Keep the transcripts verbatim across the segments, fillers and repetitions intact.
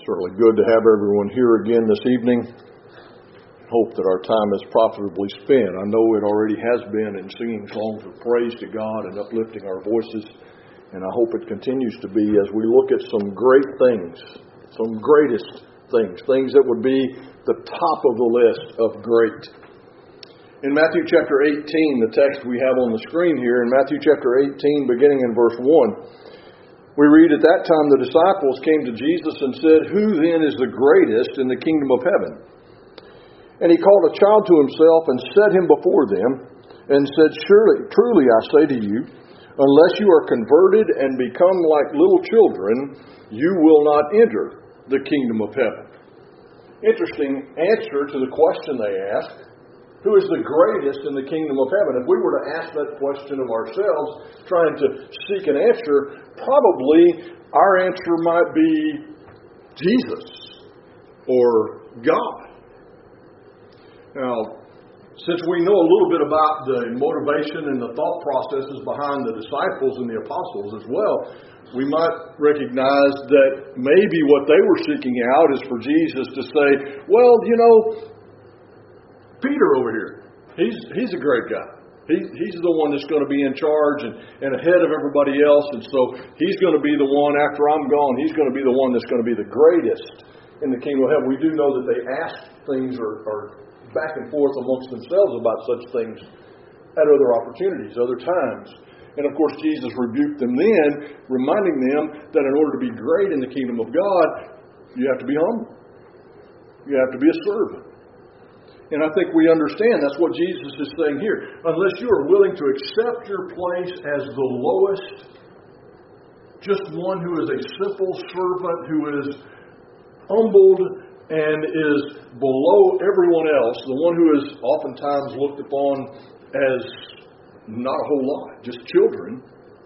Certainly good to have everyone here again this evening. Hope that our time is profitably spent. I know it already has been in singing songs of praise to God and uplifting our voices, and I hope it continues to be as we look at some great things, some greatest things, things that would be the top of the list of great. In Matthew chapter eighteen, the text we have on the screen here, in Matthew chapter eighteen, beginning in verse one, we read, "At that time the disciples came to Jesus and said, 'Who then is the greatest in the kingdom of heaven?' And he called a child to himself and set him before them and said, 'Surely, truly I say to you, unless you are converted and become like little children, you will not enter the kingdom of heaven.'" Interesting answer to the question they asked. Who is the greatest in the kingdom of heaven? If we were to ask that question of ourselves, trying to seek an answer, probably our answer might be Jesus or God. Now, since we know a little bit about the motivation and the thought processes behind the disciples and the apostles as well, we might recognize that maybe what they were seeking out is for Jesus to say, well, you know, Peter over here, he's he's a great guy. He, he's the one that's going to be in charge and, and ahead of everybody else. And so he's going to be the one, after I'm gone, he's going to be the one that's going to be the greatest in the kingdom of heaven. We do know that they ask things or, or back and forth amongst themselves about such things at other opportunities, other times. And of course, Jesus rebuked them then, reminding them that in order to be great in the kingdom of God, you have to be humble. You have to be a servant. And I think we understand that's what Jesus is saying here. Unless you are willing to accept your place as the lowest, just one who is a simple servant, who is humbled and is below everyone else, the one who is oftentimes looked upon as not a whole lot, just children,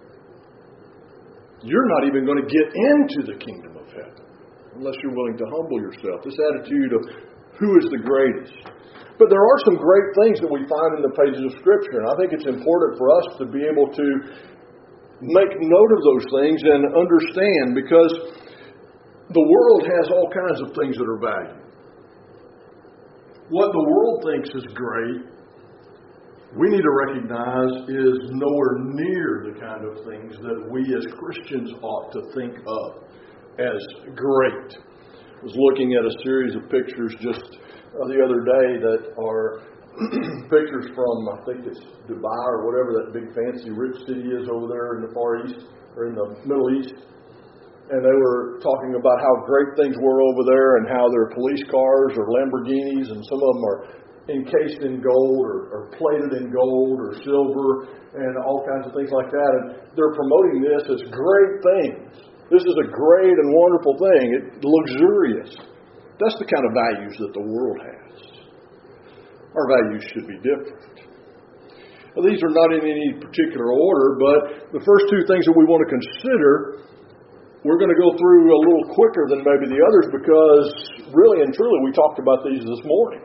you're not even going to get into the kingdom of heaven unless you're willing to humble yourself. This attitude of who is the greatest. But there are some great things that we find in the pages of Scripture, and I think it's important for us to be able to make note of those things and understand, because the world has all kinds of things that are valued. What the world thinks is great, we need to recognize is nowhere near the kind of things that we as Christians ought to think of as great. I was looking at a series of pictures just uh, the other day that are pictures from, I think it's Dubai or whatever that big fancy rich city is over there in the Far East or in the Middle East. And they were talking about how great things were over there and how their police cars are Lamborghinis, and some of them are encased in gold or, or plated in gold or silver and all kinds of things like that. And they're promoting this as great things. This is a great and wonderful thing. It's luxurious. That's the kind of values that the world has. Our values should be different. Now, these are not in any particular order, but the first two things that we want to consider, we're going to go through a little quicker than maybe the others, because really and truly we talked about these this morning.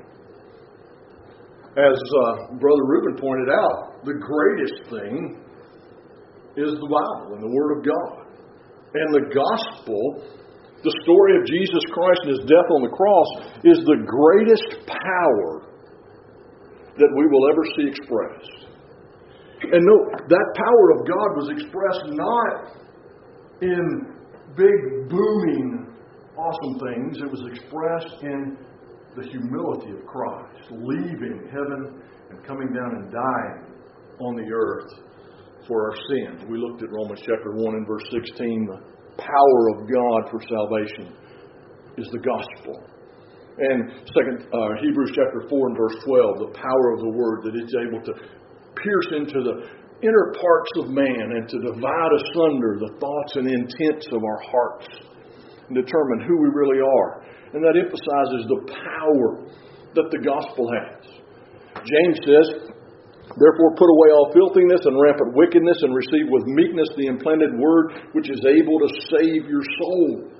As uh, Brother Reuben pointed out, the greatest thing is the Bible and the Word of God. And the gospel, the story of Jesus Christ and His death on the cross, is the greatest power that we will ever see expressed. And note, that power of God was expressed not in big, booming, awesome things. It was expressed in the humility of Christ, leaving heaven and coming down and dying on the earth for our sins. We looked at Romans chapter one and verse sixteen. The power of God for salvation is the gospel. And second uh, Hebrews chapter four and verse twelve, the power of the Word, that it's able to pierce into the inner parts of man and to divide asunder the thoughts and intents of our hearts and determine who we really are. And that emphasizes the power that the gospel has. James says, "Therefore put away all filthiness and rampant wickedness, and receive with meekness the implanted word, which is able to save your souls."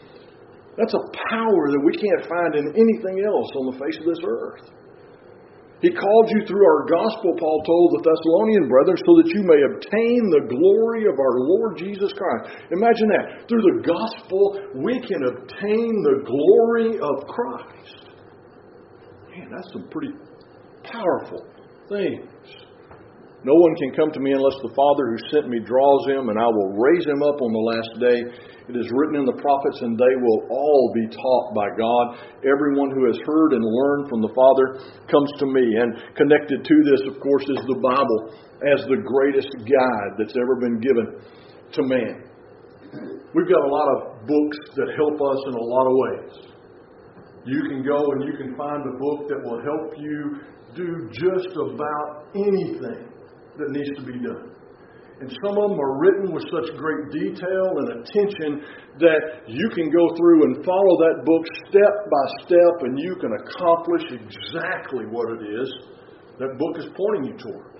That's a power that we can't find in anything else on the face of this earth. He called you through our gospel, Paul told the Thessalonian brethren, so that you may obtain the glory of our Lord Jesus Christ. Imagine that. Through the gospel, we can obtain the glory of Christ. Man, that's some pretty powerful things. No one can come to me unless the Father who sent me draws him, and I will raise him up on the last day. It is written in the prophets, and they will all be taught by God. Everyone who has heard and learned from the Father comes to me. And connected to this, of course, is the Bible as the greatest guide that's ever been given to man. We've got a lot of books that help us in a lot of ways. You can go and you can find a book that will help you do just about anything that needs to be done. And some of them are written with such great detail and attention that you can go through and follow that book step by step, and you can accomplish exactly what it is that book is pointing you towards.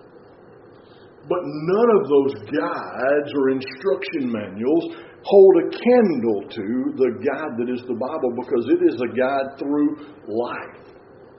But none of those guides or instruction manuals hold a candle to the guide that is the Bible, because it is a guide through life.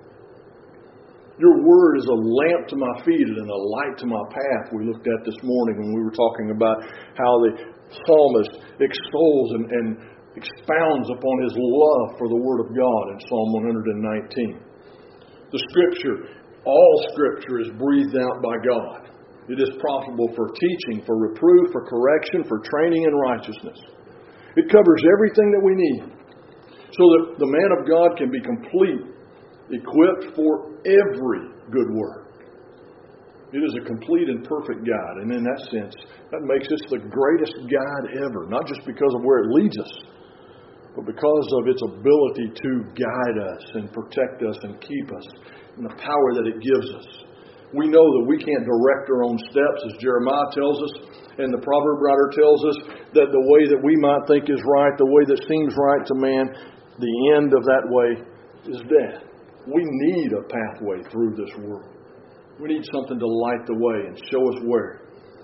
Your word is a lamp to my feet and a light to my path, we looked at this morning when we were talking about how the psalmist extols and, and expounds upon his love for the Word of God in Psalm one nineteen. The Scripture, all Scripture is breathed out by God. It is profitable for teaching, for reproof, for correction, for training in righteousness. It covers everything that we need so that the man of God can be complete, equipped for every good work. It is a complete and perfect guide, and in that sense, that makes it the greatest guide ever, not just because of where it leads us, but because of its ability to guide us and protect us and keep us, and the power that it gives us. We know that we can't direct our own steps, as Jeremiah tells us, and the proverb writer tells us that the way that we might think is right, the way that seems right to man, the end of that way is death. We need a pathway through this world. We need something to light the way and show us where.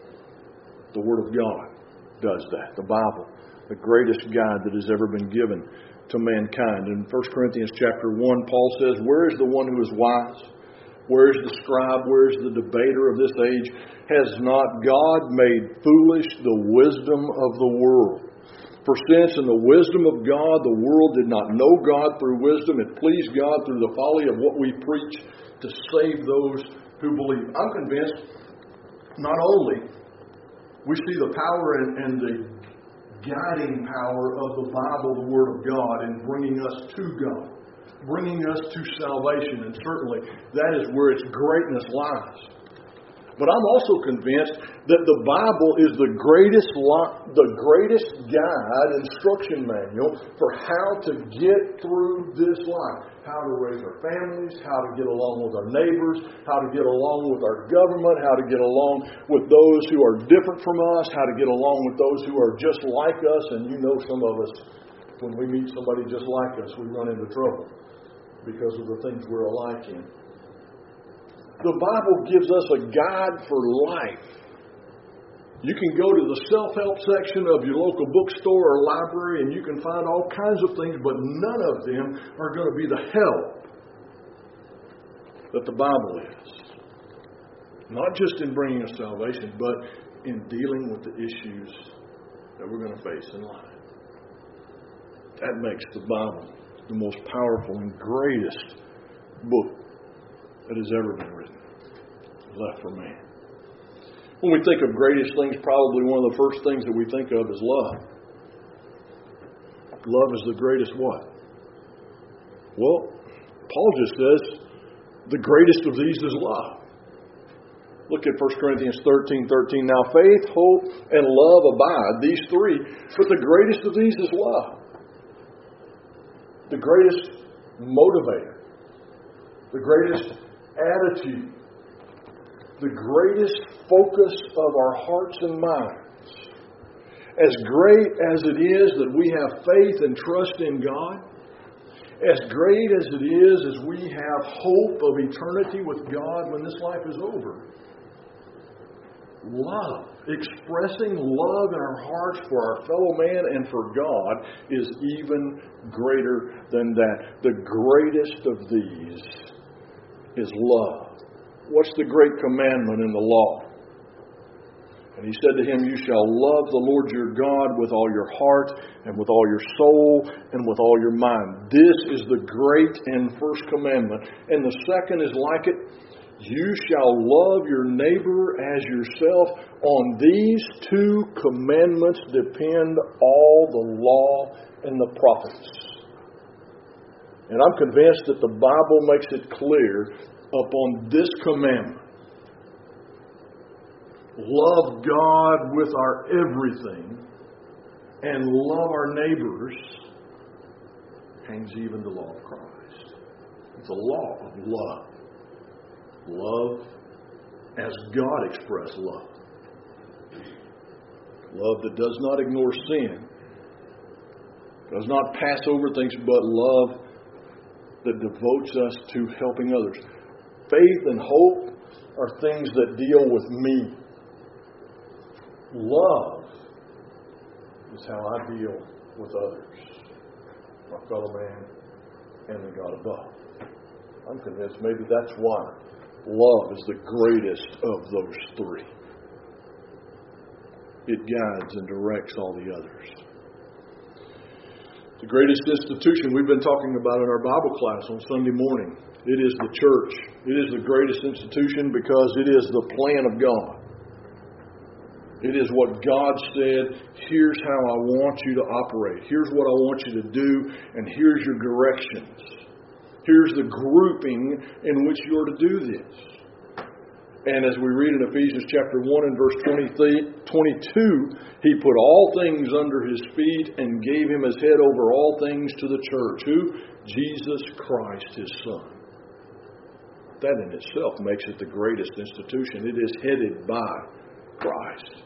The Word of God does that. The Bible, the greatest guide that has ever been given to mankind. In First Corinthians chapter one, Paul says, "Where is the one who is wise? Where is the scribe? Where is the debater of this age? Has not God made foolish the wisdom of the world? For since in the wisdom of God, the world did not know God through wisdom, it pleased God through the folly of what we preach to save those who believe." I'm convinced not only we see the power and, and the guiding power of the Bible, the Word of God, in bringing us to God, bringing us to salvation, and certainly that is where its greatness lies. But I'm also convinced that the Bible is the greatest the greatest guide, instruction manual for how to get through this life. How to raise our families, how to get along with our neighbors, how to get along with our government, how to get along with those who are different from us, how to get along with those who are just like us. And you know, some of us, when we meet somebody just like us, we run into trouble because of the things we're alike in. The Bible gives us a guide for life. You can go to the self-help section of your local bookstore or library and you can find all kinds of things, but none of them are going to be the help that the Bible is. Not just in bringing us salvation, but in dealing with the issues that we're going to face in life. That makes the Bible the most powerful and greatest book that has ever been written, left for man. When we think of greatest things, probably one of the first things that we think of is love. Love is the greatest what? Well, Paul just says the greatest of these is love. Look at First Corinthians thirteen thirteen. Now faith, hope, and love abide, these three, but the greatest of these is love. The greatest motivator. The greatest attitude, the greatest focus of our hearts and minds. As great as it is that we have faith and trust in God, as great as it is as we have hope of eternity with God when this life is over, love, expressing love in our hearts for our fellow man and for God, is even greater than that. The greatest of these is love. What's the great commandment in the law? And he said to him, you shall love the Lord your God with all your heart and with all your soul and with all your mind. This is the great and first commandment. And the second is like it. You shall love your neighbor as yourself. On these two commandments depend all the law and the prophets. And I'm convinced that the Bible makes it clear upon this commandment. Love God with our everything and love our neighbors hangs even the law of Christ. It's a law of love. Love as God expressed love. Love that does not ignore sin, does not pass over things, but love that devotes us to helping others. Faith and hope are things that deal with me. Love is how I deal with others, my fellow man and the God above. I'm convinced maybe that's why love is the greatest of those three. It guides and directs all the others. The greatest institution we've been talking about in our Bible class on Sunday morning. It is the church. It is the greatest institution because it is the plan of God. It is what God said, here's how I want you to operate. Here's what I want you to do, and here's your directions. Here's the grouping in which you're to do this. And as we read in Ephesians chapter one and verse twenty-two, He put all things under His feet and gave Him as head over all things to the church. Who? Jesus Christ, His Son. That in itself makes it the greatest institution. It is headed by Christ.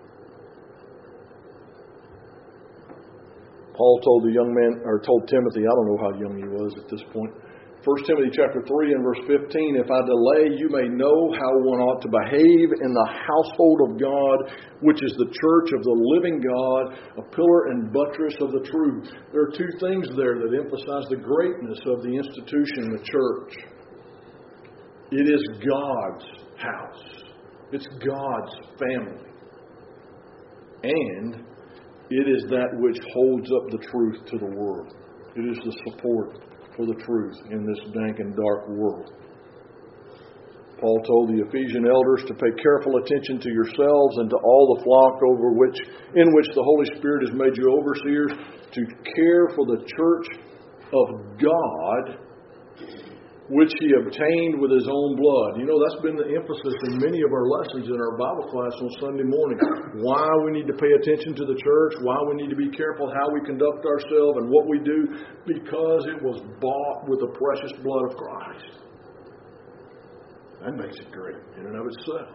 Paul told the young man, or told Timothy, I don't know how young he was at this point. First Timothy chapter three and verse fifteen, if I delay, you may know how one ought to behave in the household of God, which is the church of the living God, a pillar and buttress of the truth. There are two things there that emphasize the greatness of the institution, the church. It is God's house. It's God's family. And it is that which holds up the truth to the world. It is the support for the truth in this dank and dark world. Paul told the Ephesian elders to pay careful attention to yourselves and to all the flock over which, in which the Holy Spirit has made you overseers, to care for the church of God, which He obtained with His own blood. You know, that's been the emphasis in many of our lessons in our Bible class on Sunday morning. Why we need to pay attention to the church, why we need to be careful how we conduct ourselves and what we do, because it was bought with the precious blood of Christ. That makes it great in and of itself.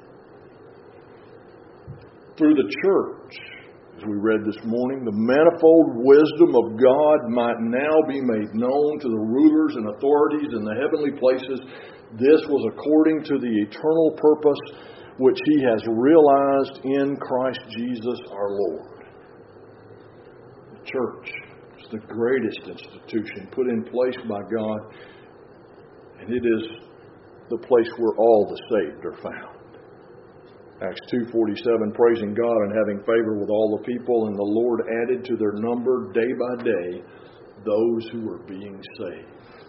Through the church, as we read this morning, the manifold wisdom of God might now be made known to the rulers and authorities in the heavenly places. This was according to the eternal purpose which He has realized in Christ Jesus our Lord. The church is the greatest institution put in place by God, and it is the place where all the saved are found. Acts two forty-seven, praising God and having favor with all the people, and the Lord added to their number day by day those who were being saved.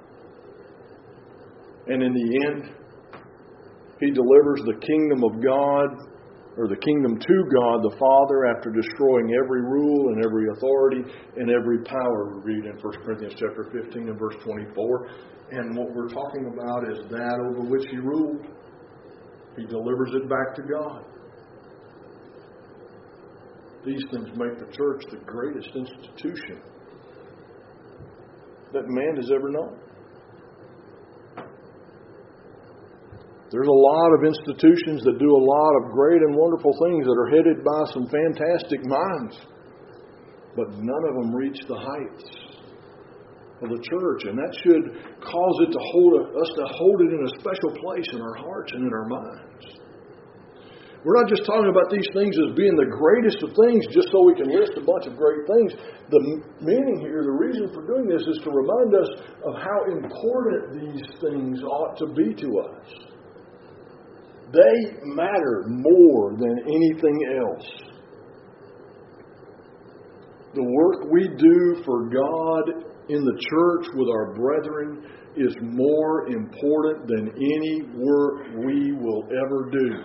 And in the end, He delivers the kingdom of God, or the kingdom to God the Father, after destroying every rule and every authority and every power. We read in First Corinthians chapter fifteen and verse twenty-four. And what we're talking about is that over which He ruled. He delivers it back to God. These things make the church the greatest institution that man has ever known. There's a lot of institutions that do a lot of great and wonderful things that are headed by some fantastic minds, but none of them reach the heights of the church, and that should cause it to hold us to hold it in a special place in our hearts and in our minds. We're not just talking about these things as being the greatest of things just so we can list a bunch of great things. The meaning here, the reason for doing this is to remind us of how important these things ought to be to us. They matter more than anything else. The work we do for God in the church with our brethren is more important than any work we will ever do.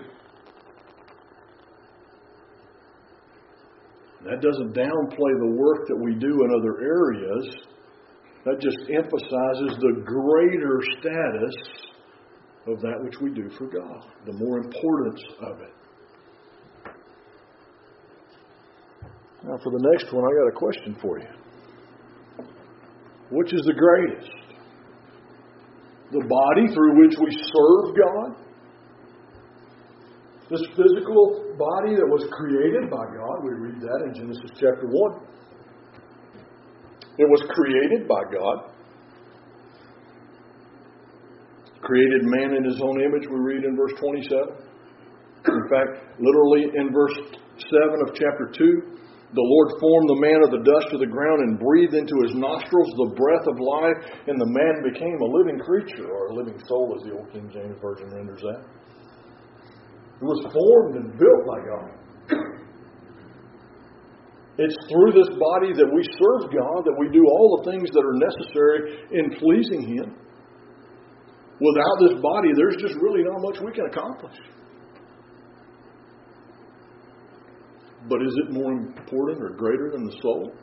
That doesn't downplay the work that we do in other areas. That just emphasizes the greater status of that which we do for God, the more importance of it. Now for the next one, I got a question for you. Which is the greatest? The body through which we serve God? This physical body that was created by God, we read that in Genesis chapter one. It was created by God. Created man in His own image, we read in verse twenty-seven. In fact, literally in verse seven of chapter two, the Lord formed the man of the dust of the ground and breathed into his nostrils the breath of life, and the man became a living creature, or a living soul, as the Old King James Version renders that. It was formed and built by God. It's through this body that we serve God, that we do all the things that are necessary in pleasing Him. Without this body, there's just really not much we can accomplish. But is it more important or greater than the soul?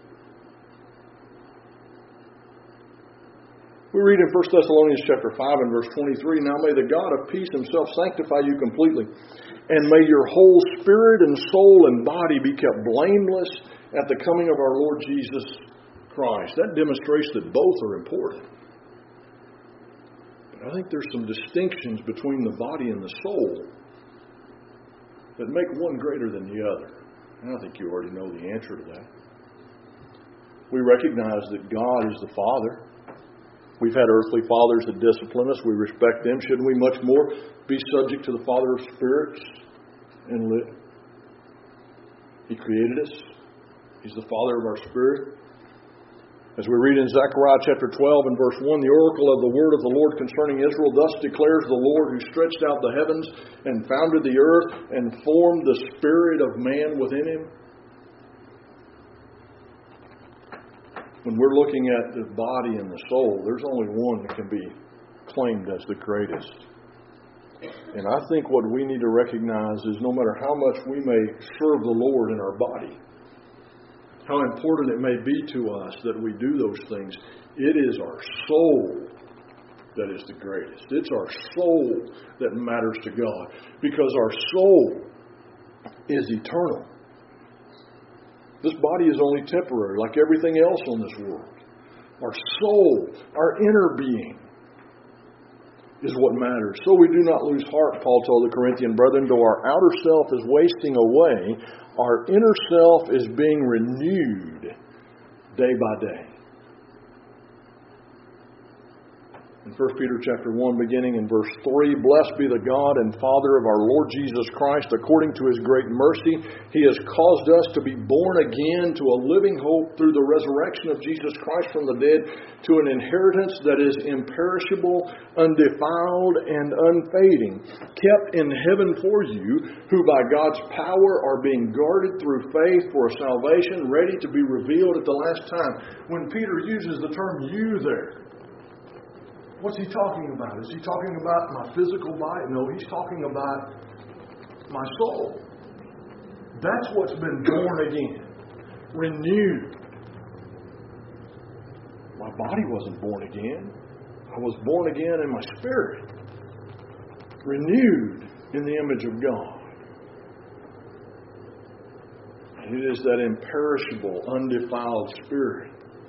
We read in First Thessalonians chapter five and verse twenty-three, "Now may the God of peace Himself sanctify you completely, and may your whole spirit and soul and body be kept blameless at the coming of our Lord Jesus Christ." That demonstrates that both are important. But I think there's some distinctions between the body and the soul that make one greater than the other. And I think you already know the answer to that. We recognize that God is the Father. We've had earthly fathers that discipline us. We respect them. Shouldn't we much more be subject to the Father of spirits and live? He created us. He's the Father of our spirit. As we read in Zechariah chapter twelve and verse one, "The oracle of the word of the Lord concerning Israel, thus declares the Lord, who stretched out the heavens and founded the earth and formed the spirit of man within him." When we're looking at the body and the soul, there's only one that can be claimed as the greatest. And I think what we need to recognize is no matter how much we may serve the Lord in our body, how important it may be to us that we do those things, it is our soul that is the greatest. It's our soul that matters to God, because our soul is eternal. This body is only temporary, like everything else on this world. Our soul, our inner being, is what matters. "So we do not lose heart," Paul told the Corinthian brethren, "though our outer self is wasting away, our inner self is being renewed day by day." In First Peter chapter one, beginning in verse three, "Blessed be the God and Father of our Lord Jesus Christ. According to His great mercy, He has caused us to be born again to a living hope through the resurrection of Jesus Christ from the dead, to an inheritance that is imperishable, undefiled, and unfading, kept in heaven for you, who by God's power are being guarded through faith for a salvation ready to be revealed at the last time." When Peter uses the term "you" there, what's he talking about? Is he talking about my physical body? No, he's talking about my soul. That's what's been born again, renewed. My body wasn't born again. I was born again in my spirit, renewed in the image of God. And it is that imperishable, undefiled spirit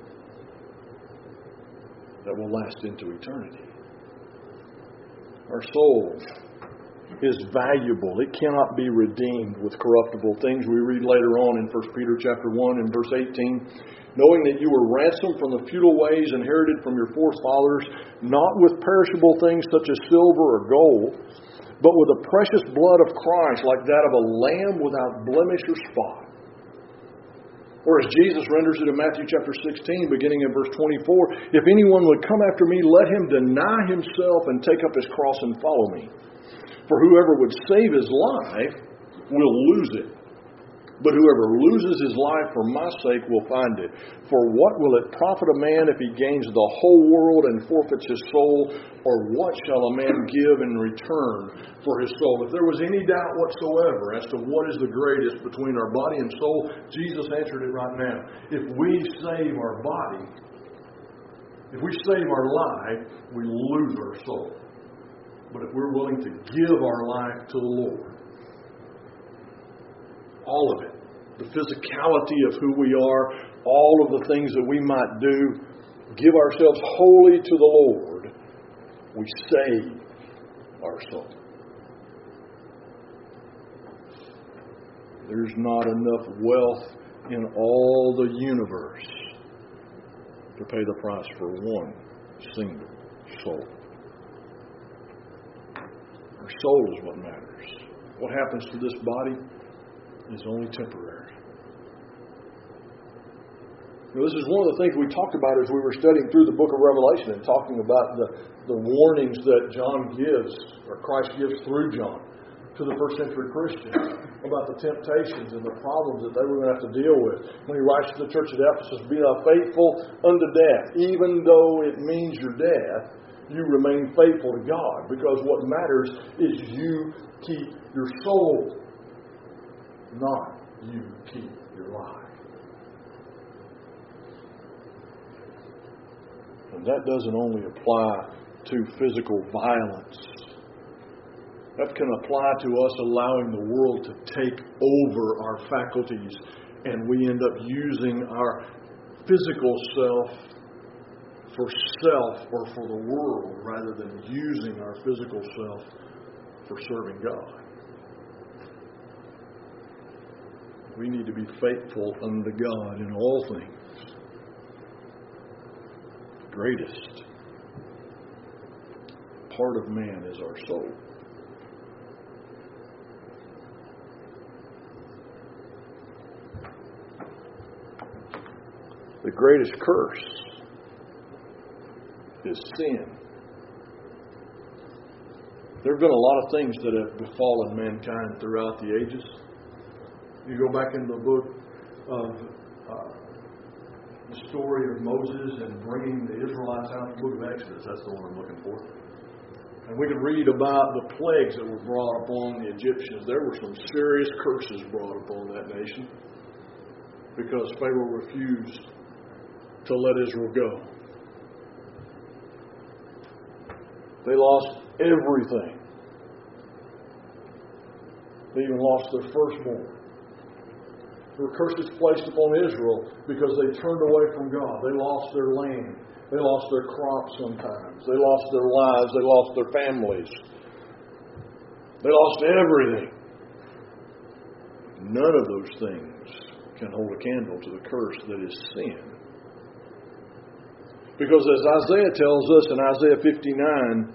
that will last into eternity. Our soul is valuable. It cannot be redeemed with corruptible things. We read later on in First Peter chapter one and verse eighteen, "Knowing that you were ransomed from the futile ways inherited from your forefathers, not with perishable things such as silver or gold, but with the precious blood of Christ, like that of a lamb without blemish or spot. Or as Jesus renders it in Matthew chapter sixteen, beginning in verse twenty-four, if anyone would come after me, let him deny himself and take up his cross and follow me. For whoever would save his life will lose it. But whoever loses his life for my sake will find it. For what will it profit a man if he gains the whole world and forfeits his soul? Or what shall a man give in return for his soul? If there was any doubt whatsoever as to what is the greatest between our body and soul, Jesus answered it right now. If we save our body, if we save our life, we lose our soul. But if we're willing to give our life to the Lord, all of it, the physicality of who we are, all of the things that we might do, give ourselves wholly to the Lord, we save our soul. There's not enough wealth in all the universe to pay the price for one single soul. Our soul is what matters. What happens to this body is only temporary. Now, this is one of the things we talked about as we were studying through the book of Revelation and talking about the, the warnings that John gives, or Christ gives through John, to the first century Christians about the temptations and the problems that they were going to have to deal with. When he writes to the church at Ephesus, be thou faithful unto death. Even though it means your death, you remain faithful to God, because what matters is you keep your soul, not you keep your life. And that doesn't only apply to physical violence. That can apply to us allowing the world to take over our faculties, and we end up using our physical self for self or for the world rather than using our physical self for serving God. We need to be faithful unto God in all things. The greatest part of man is our soul. The greatest curse is sin. There have been a lot of things that have befallen mankind throughout the ages. You go back in the book of uh, the story of Moses and bringing the Israelites out, the book of Exodus, that's the one I'm looking for. And we can read about the plagues that were brought upon the Egyptians. There were some serious curses brought upon that nation because Pharaoh refused to let Israel go. They lost everything. They even lost their firstborn. There were curses placed upon Israel because they turned away from God. They lost their land. They lost their crops sometimes. They lost their lives. They lost their families. They lost everything. None of those things can hold a candle to the curse that is sin. Because as Isaiah tells us in Isaiah fifty-nine,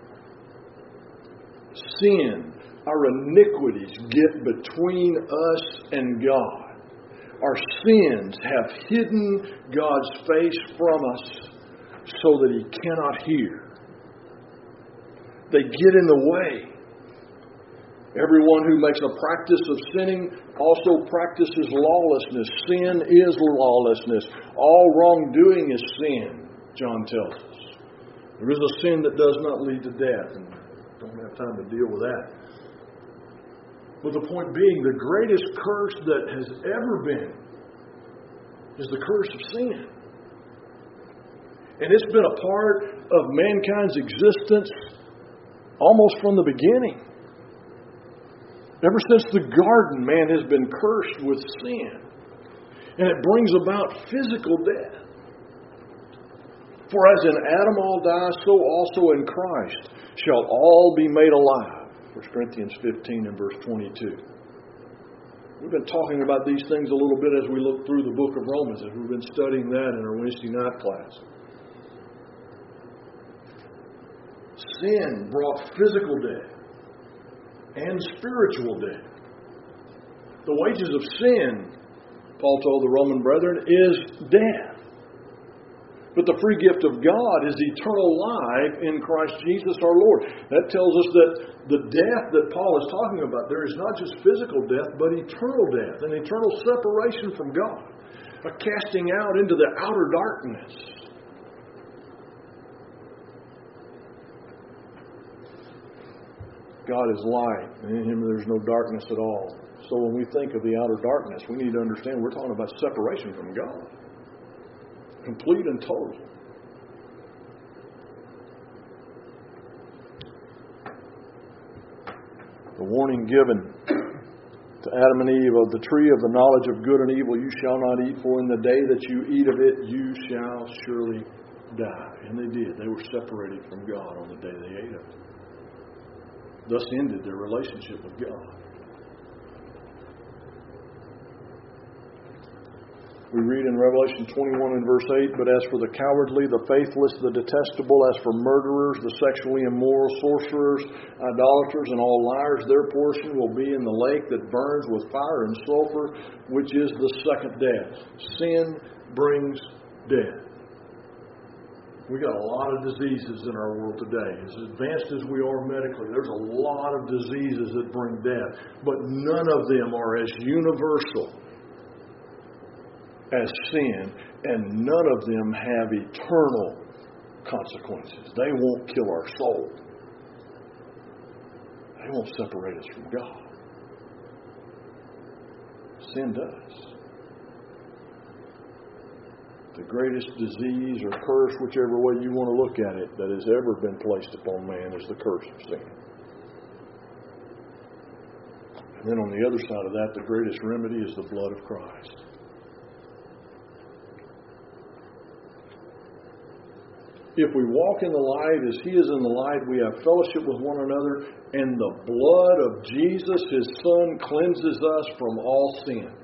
sin, our iniquities get between us and God. Our sins have hidden God's face from us so that He cannot hear. They get in the way. Everyone who makes a practice of sinning also practices lawlessness. Sin is lawlessness. All wrongdoing is sin, John tells us. There is a sin that does not lead to death, and I don't have time to deal with that. But the point being, the greatest curse that has ever been is the curse of sin. And it's been a part of mankind's existence almost from the beginning. Ever since the garden, man has been cursed with sin. And it brings about physical death. For as in Adam all die, so also in Christ shall all be made alive. First Corinthians fifteen and verse twenty-two. We've been talking about these things a little bit as we look through the book of Romans, as we've been studying that in our Wednesday night class. Sin brought physical death. and spiritual death. The wages of sin, Paul told the Roman brethren, is death. But the free gift of God is eternal life in Christ Jesus our Lord. That tells us that the death that Paul is talking about there is not just physical death, but eternal death, an eternal separation from God, a casting out into the outer darkness. God is light, and in Him there's no darkness at all. So when we think of the outer darkness, we need to understand we're talking about separation from God. Complete and total. The warning given to Adam and Eve of the tree of the knowledge of good and evil you shall not eat, for in the day that you eat of it you shall surely die. And they did. They were separated from God on the day they ate of it. Thus ended their relationship with God. We read in Revelation twenty-one and verse eight, but as for the cowardly, the faithless, the detestable, as for murderers, the sexually immoral, sorcerers, idolaters, and all liars, their portion will be in the lake that burns with fire and sulfur, which is the second death. Sin brings death. We got a lot of diseases in our world today. As advanced as we are medically, there's a lot of diseases that bring death, but none of them are as universal as sin, and none of them have eternal consequences. They won't kill our soul. They won't separate us from God. Sin does. The greatest disease or curse, whichever way you want to look at it, that has ever been placed upon man is the curse of sin. And then on the other side of that, the greatest remedy is the blood of Christ. If we walk in the light as He is in the light, we have fellowship with one another, and the blood of Jesus, His Son, cleanses us from all sin.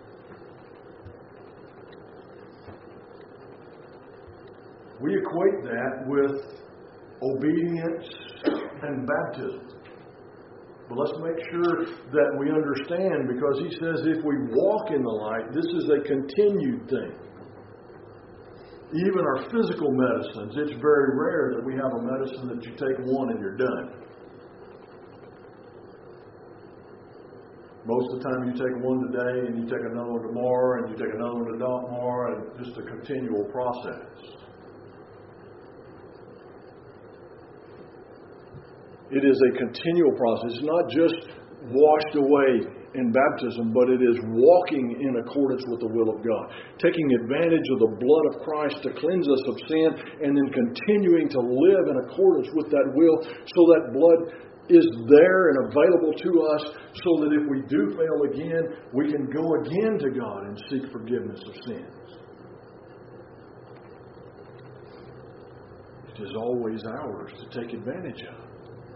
We equate that with obedience and baptism. But let's make sure that we understand, because He says if we walk in the light, this is a continued thing. Even our physical medicines, it's very rare that we have a medicine that you take one and you're done. Most of the time you take one today and you take another one tomorrow and you take another one tomorrow, and just a continual process. It is a continual process. It's not just washed away in baptism, but it is walking in accordance with the will of God. Taking advantage of the blood of Christ to cleanse us of sin, and then continuing to live in accordance with that will, so that blood is there and available to us, so that if we do fail again, we can go again to God and seek forgiveness of sins. It is always ours to take advantage of.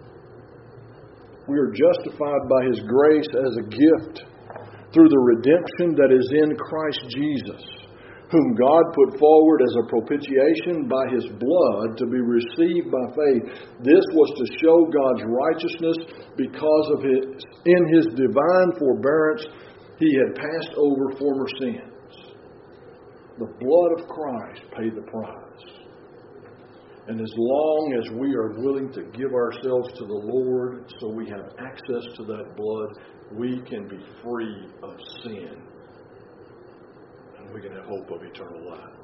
We are justified by His grace as a gift through the redemption that is in Christ Jesus, whom God put forward as a propitiation by His blood to be received by faith. This was to show God's righteousness, because of His, in His divine forbearance, He had passed over former sins. The blood of Christ paid the price. And as long as we are willing to give ourselves to the Lord so we have access to that blood, we can be free of sin. And we can have hope of eternal life.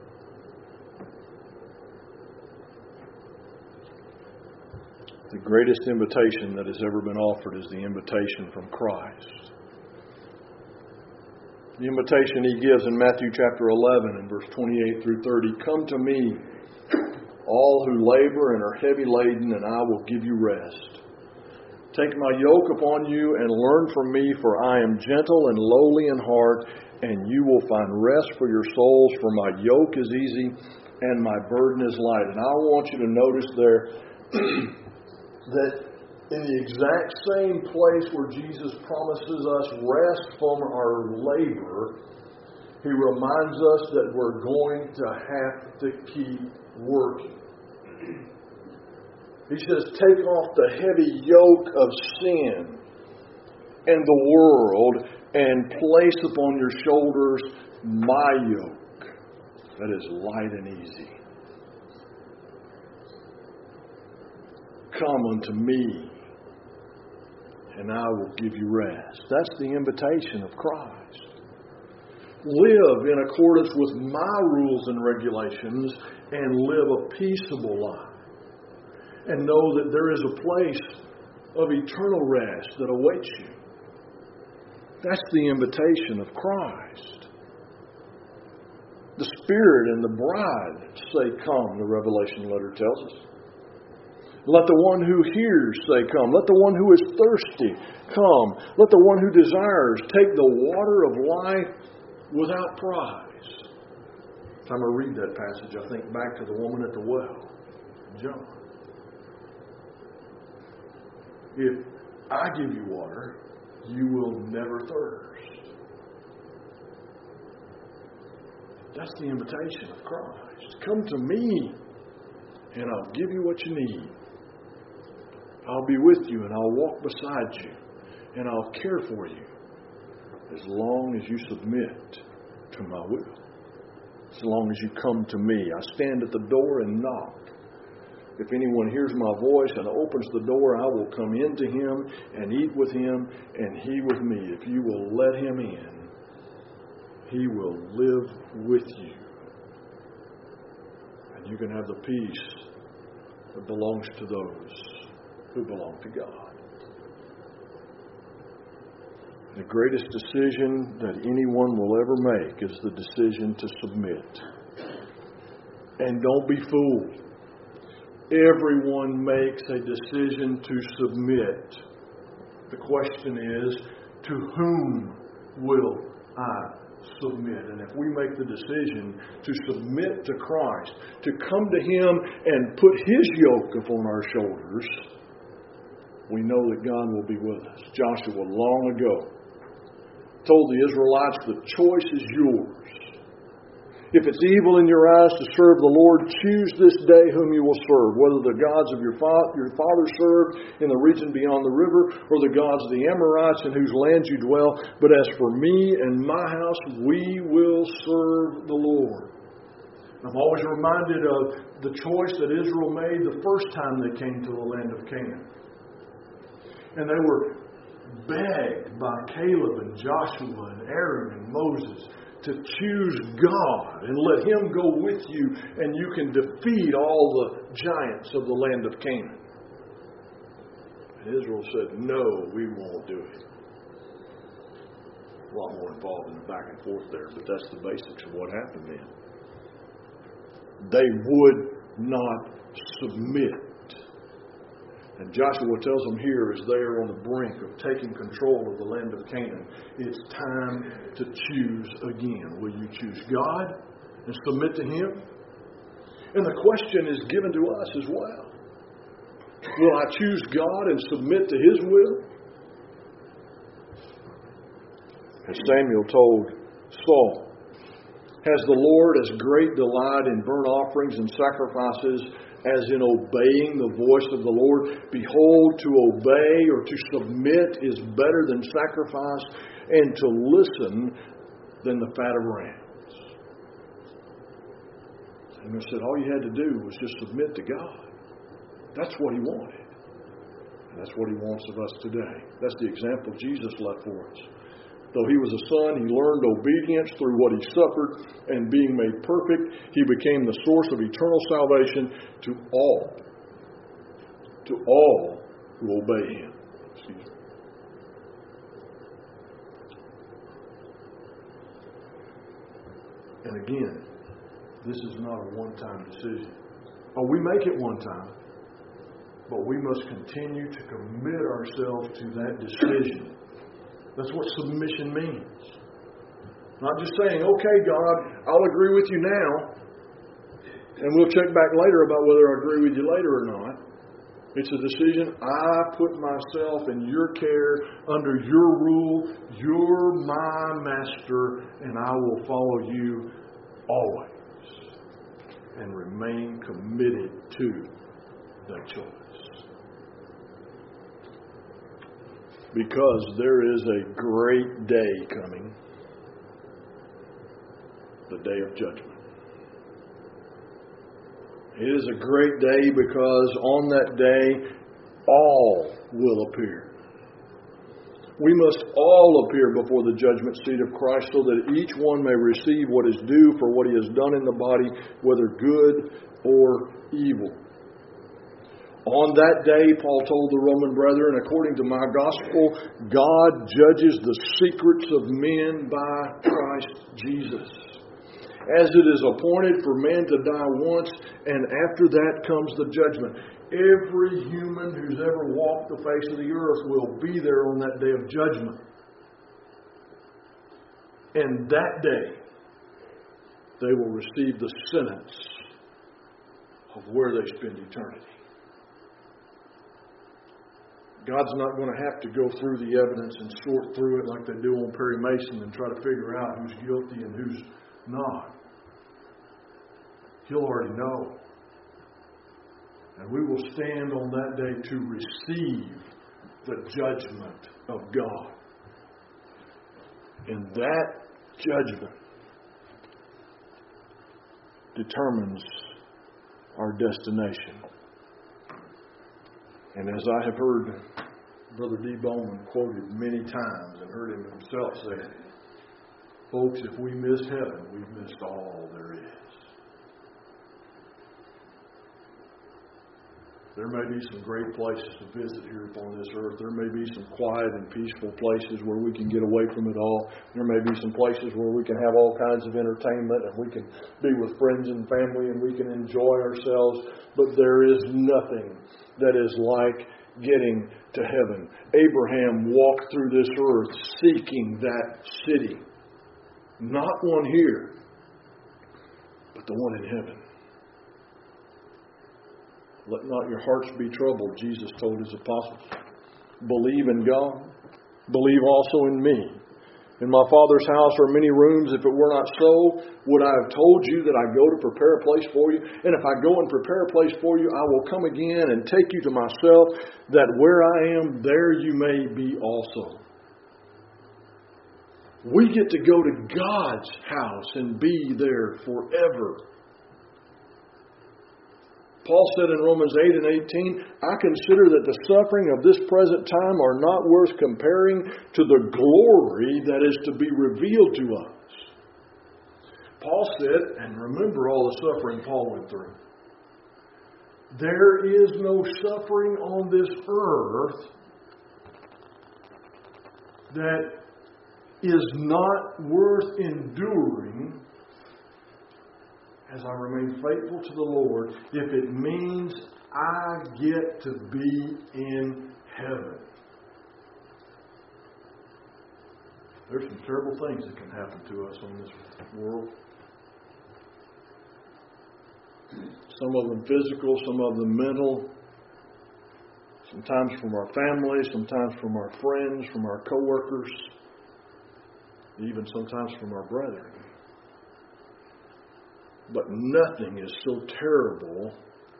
The greatest invitation that has ever been offered is the invitation from Christ. The invitation He gives in Matthew chapter eleven and verse twenty-eight through thirty, "Come to me, all who labor and are heavy laden, and I will give you rest. Take my yoke upon you and learn from me, for I am gentle and lowly in heart, and you will find rest for your souls, for my yoke is easy and my burden is light." And I want you to notice there that in the exact same place where Jesus promises us rest from our labor, He reminds us that we're going to have to keep working. He says, take off the heavy yoke of sin and the world and place upon your shoulders my yoke that is light and easy. Come unto me, and I will give you rest. That's the invitation of Christ. Live in accordance with my rules and regulations and live a peaceable life. And know that there is a place of eternal rest that awaits you. That's the invitation of Christ. The Spirit and the bride say, come, the Revelation letter tells us. Let the one who hears say, come. Let the one who is thirsty come. Let the one who desires take the water of life without price. Every time I read that passage, I think back to the woman at the well, John. If I give you water, you will never thirst. That's the invitation of Christ. Come to me, and I'll give you what you need. I'll be with you, and I'll walk beside you, and I'll care for you as long as you submit to my will. As long as you come to me. I stand at the door and knock. If anyone hears my voice and opens the door, I will come into him and eat with him and he with me. If you will let him in, he will live with you. And you can have the peace that belongs to those who belong to God. The greatest decision that anyone will ever make is the decision to submit. And don't be fooled. Everyone makes a decision to submit. The question is, to whom will I submit? And if we make the decision to submit to Christ, to come to Him and put His yoke upon our shoulders, we know that God will be with us. Joshua long ago told the Israelites, the choice is yours. If it's evil in your eyes to serve the Lord, choose this day whom you will serve, whether the gods of your father, your father served in the region beyond the river, or the gods of the Amorites in whose lands you dwell. But as for me and my house, we will serve the Lord. I'm always reminded of the choice that Israel made the first time they came to the land of Canaan. And they were begged by Caleb and Joshua and Aaron and Moses to choose God and let Him go with you, and you can defeat all the giants of the land of Canaan. And Israel said, no, we won't do it. A lot more involved in the back and forth there, but that's the basics of what happened then. They would not submit. And Joshua tells them here, as they are on the brink of taking control of the land of Canaan, it's time to choose again. Will you choose God and submit to Him? And the question is given to us as well. Will I choose God and submit to His will? As Samuel told Saul, has the Lord as great delight in burnt offerings and sacrifices as in obeying the voice of the Lord? Behold, to obey or to submit is better than sacrifice, and to listen than the fat of rams. And I said, all you had to do was just submit to God. That's what He wanted. And that's what He wants of us today. That's the example Jesus left for us. Though He was a son, He learned obedience through what He suffered, and being made perfect, He became the source of eternal salvation to all, to all who obey Him. Excuse me. And again, this is not a one-time decision. Oh, we make it one time, but we must continue to commit ourselves to that decision. That's what submission means. Not just saying, okay, God, I'll agree with you now, and we'll check back later about whether I agree with you later or not. It's a decision. I put myself in your care, under your rule. You're my master, and I will follow you always and remain committed to that choice. Because there is a great day coming. The day of judgment. It is a great day because on that day, all will appear. We must all appear before the judgment seat of Christ so that each one may receive what is due for what he has done in the body, whether good or evil. On that day, Paul told the Roman brethren, according to my gospel, God judges the secrets of men by Christ Jesus. As it is appointed for man to die once, and after that comes the judgment. Every human who's ever walked the face of the earth will be there on that day of judgment. And that day, they will receive the sentence of where they spend eternity. God's not going to have to go through the evidence and sort through it like they do on Perry Mason and try to figure out who's guilty and who's not. He'll already know. And we will stand on that day to receive the judgment of God. And that judgment determines our destination. And as I have heard Brother D. Bowman quoted many times and heard him himself say, folks, if we miss heaven, we've missed all there is. There may be some great places to visit here upon this earth. There may be some quiet and peaceful places where we can get away from it all. There may be some places where we can have all kinds of entertainment and we can be with friends and family and we can enjoy ourselves. But there is nothing that is like getting to heaven. Abraham walked through this earth seeking that city. Not one here, but the one in heaven. Let not your hearts be troubled, Jesus told his apostles. Believe in God. Believe also in me. In my Father's house are many rooms. If it were not so, would I have told you that I go to prepare a place for you? And if I go and prepare a place for you, I will come again and take you to myself, that where I am, there you may be also. We get to go to God's house and be there forever. Paul said in Romans eight and eighteen, I consider that the suffering of this present time are not worth comparing to the glory that is to be revealed to us. Paul said, and remember all the suffering Paul went through. There is no suffering on this earth that is not worth enduring as I remain faithful to the Lord, if it means I get to be in heaven. There's some terrible things that can happen to us on this world. Some of them physical, some of them mental. Sometimes from our family, sometimes from our friends, from our co-workers, even sometimes from our brethren. But nothing is so terrible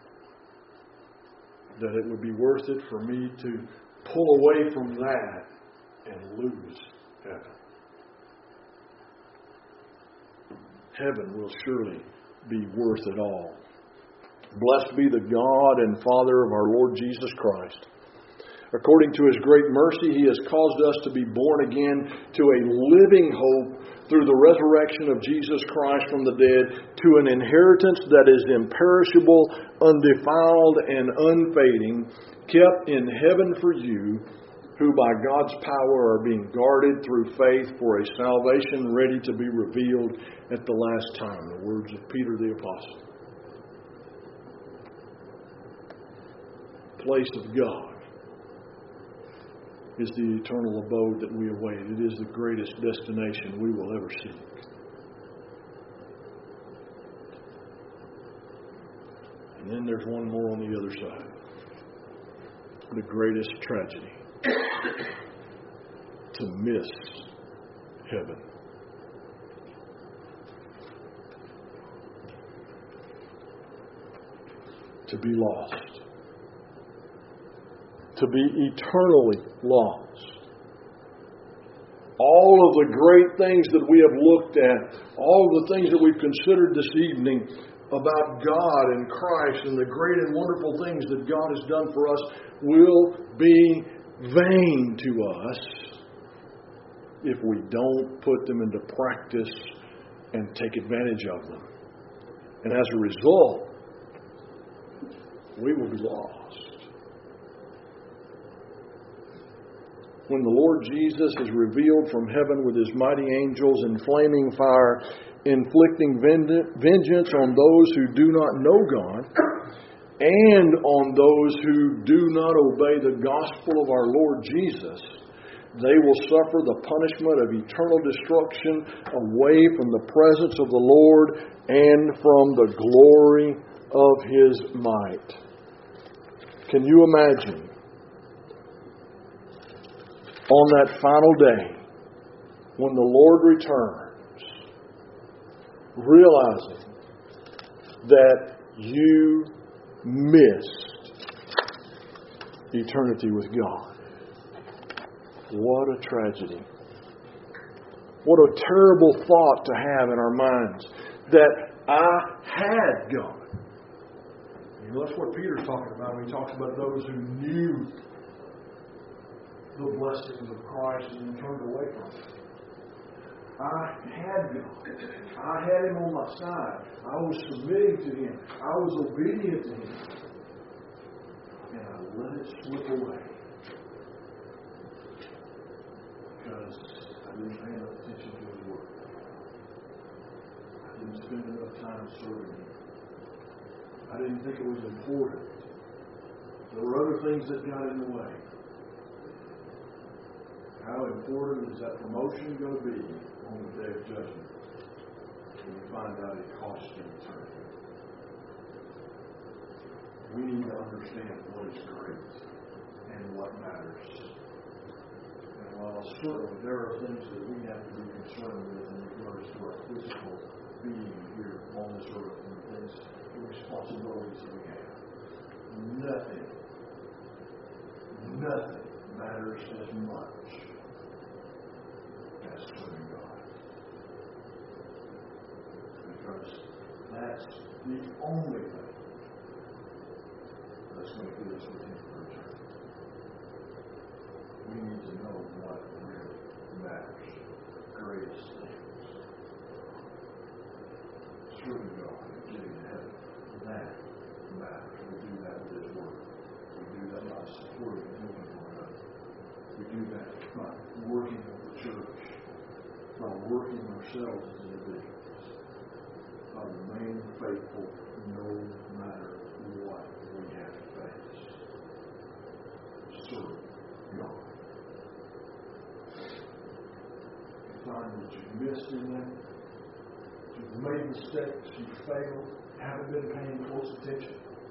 that it would be worth it for me to pull away from that and lose heaven. Heaven will surely be worth it all. Blessed be the God and Father of our Lord Jesus Christ. According to His great mercy, He has caused us to be born again to a living hope through the resurrection of Jesus Christ from the dead, to an inheritance that is imperishable, undefiled, and unfading, kept in heaven for you, who by God's power are being guarded through faith for a salvation ready to be revealed at the last time. The words of Peter the Apostle. Place of God is the eternal abode that we await. It is the greatest destination we will ever seek. And then there's one more on the other side. The greatest tragedy. To miss heaven. To be lost. To be eternally lost. all of the great things that we have looked at, all of the things that we've considered this evening about God and Christ and the great and wonderful things that God has done for us will be vain to us if we don't put them into practice and take advantage of them. And as a result, we will be lost. When the Lord Jesus is revealed from heaven with His mighty angels in flaming fire, inflicting vengeance on those who do not know God and on those who do not obey the gospel of our Lord Jesus, they will suffer the punishment of eternal destruction away from the presence of the Lord and from the glory of His might. Can you imagine on that final day when the Lord returns, realizing that you missed eternity with God? What a tragedy. What a terrible thought to have in our minds, that I had God. You know, that's what Peter's talking about when he talks about those who knew the blessings of Christ and then turned away from it. I had God. I had Him on my side. I was submitting to Him. I was obedient to Him. And I let it slip away because I didn't pay enough attention to His Word. I didn't spend enough time serving Him. I didn't think it was important. There were other things that got in the way. How important is that promotion going to be on the day of judgment when you find out it cost you eternity? We need to understand what is great and what matters. And while certainly there are things that we have to be concerned with in regards to our physical being here on this earth and the things, the responsibilities that we have, nothing, nothing matters as much as serving God. Because that's the only thing that's going to get us with Him for eternity. We need to know what really matters. Greatest things. Serving God and getting to heaven. That matters. We do that with His Word. We do that by supporting and helping one another. We do that by working with the church, by working ourselves as individuals, by remaining faithful no matter what we have to face. Serve God. You find that you've missed in that, you've made mistakes, you've failed, haven't been paying close attention,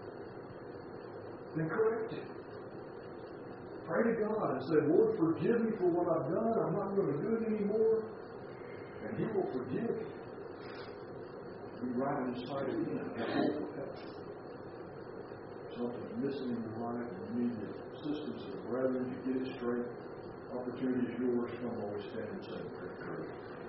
then correct it. Pray to God and say, Lord, forgive me for what I've done. I'm not going to do it anymore. And He will forgive you. Be right in His sight again. Something's missing in your life and you need the assistance of the brethren to get it straight. Opportunity is yours. Come always stand and say, pray.